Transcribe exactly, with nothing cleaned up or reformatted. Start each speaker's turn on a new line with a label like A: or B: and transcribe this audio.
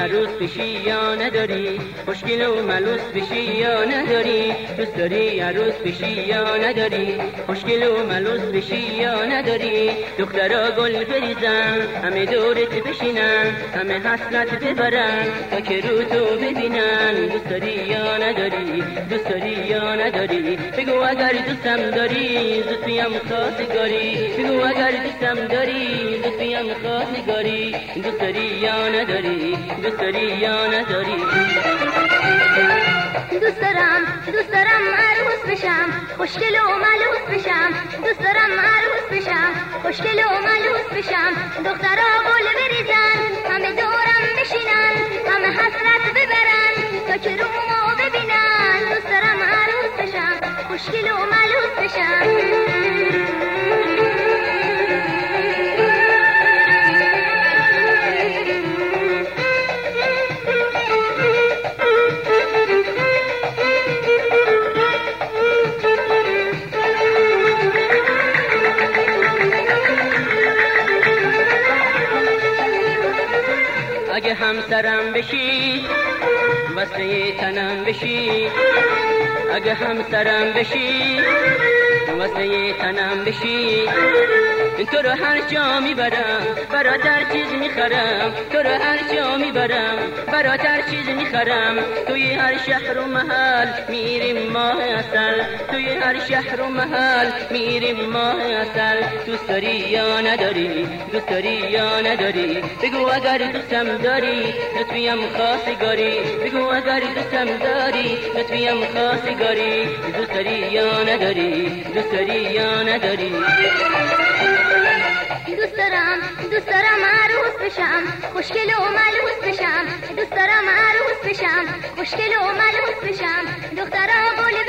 A: عروس بشی یا نداری؟ خوشگل و ملوس بشی یا نداری؟ دوست داری عروس بشی یا نداری؟ خوشگل و ملوس بشی یا نداری؟ دخترا گل بریزن، همه دورت بشینن، همه حسرت ببرن تا که رو تو ببینن. دوست داری یا نداری؟ دوست داری یا نداری؟ بگو اگر دوستم داری زود بیام خواستگاری. بگو اگر دوستم داری زود بیام خواستگاری. دوست داری یا نداری؟ دوست داری یا نداری؟
B: دوست دارم دوست دارم عروس بشم، خوشگل و ملوس بشم. دوست دارم عروس بشم، خوشگل و ملوس بشم. دخترا گل بریزن، همه دورم بشینن، همه حسرت ببرن تا که رومو ببینن. دوست دارم عروس بشم، خوشگل و ملوس بشم.
A: اگه همسرم بشی واسه تنم بشی، اگه همسرم بشی واسه تنم بشی، تو رو هر جا میبرم براتر چیز میخرم. تو رو هر جا میبرم براتر چیز میخرم. توی هر شهر و محل میریم ماه اصل، توی هر شهر و محل میریم ماه اصل. دوست داری یا نداری؟ دوست داری یا نداری؟ بگو اگر دوستم داری لطفیم خواستگاری. بگو اگر دوستم داری لطفیم خواستگاری. دوست داری یا نداری؟ دوست داری یا نداری؟
B: دوست دارم دوست دارم عروس بشم، خوشگل و ملوس بشم. دوست دارم عروس بشم، خوشگل و ملوس بشم. دخترا گل